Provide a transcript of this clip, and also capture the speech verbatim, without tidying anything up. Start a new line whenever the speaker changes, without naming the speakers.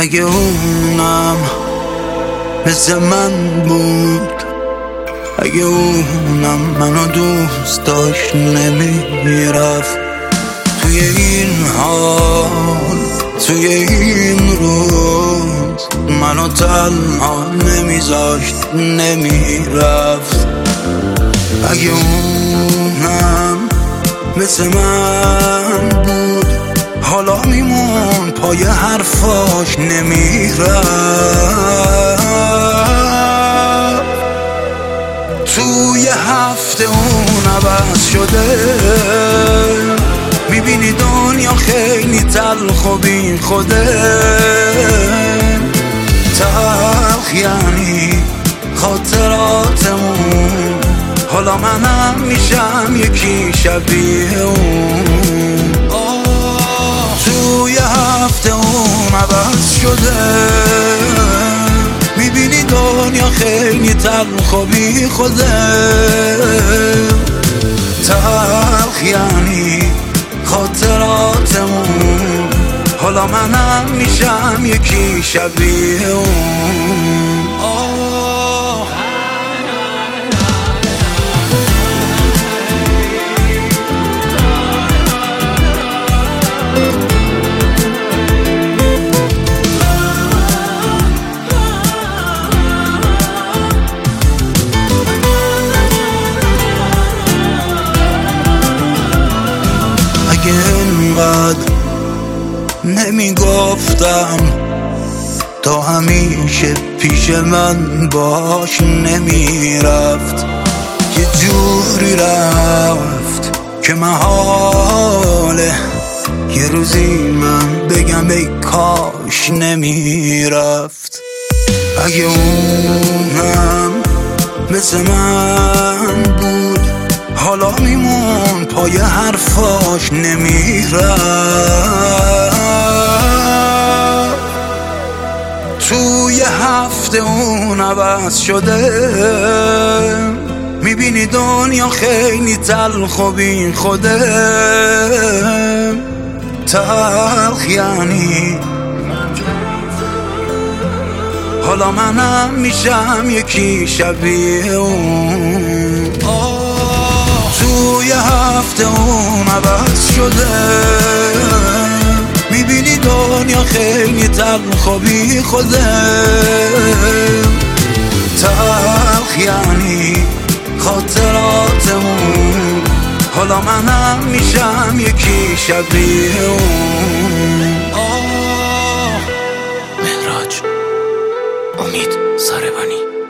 اگه اونم مثل من بود، اگه اونم منو دوست داشت نمیرفت توی این حال، توی این روز منو تنها نمیذاشت نمیرفت. اگه اونم مثل من بود حالا میمون پای حرفاش نمیرفت. توی هفته اون عوض شده، میبینی دنیا خیلی تلخ و بی خوده. تلخ یعنی خاطراتمون، حالا منم میشم یکی شبیه اون. توی هفته اون عوض شده، میبینی دنیا خیلی تلخ و بی خوده. تلخ یعنی خاطراتمون، حالا منم میشم یکی شبیه اون. اگه اینقدر نمیگفتم تا همیشه پیش من باش نمیرفت. یه جوری رفت که محاله یه روزی من بگم ای کاش نمیرفت. اگه اونم مثل من بود حالا میمون پای حرفاش نمیرفت. توی هفته اون عوض شده، میبینی دنیا خیلی تلخ و بی خوده. تلخ یعنی حالا منم میشم یکی شبیه اون. توی هفته اون عوض شده، میبینی دنیا خیلی تلخ و بی خوده. تلخ یعنی خاطراتمون، حالا منم میشم یکی شبیه اون.
مهراج، امید ساربانی.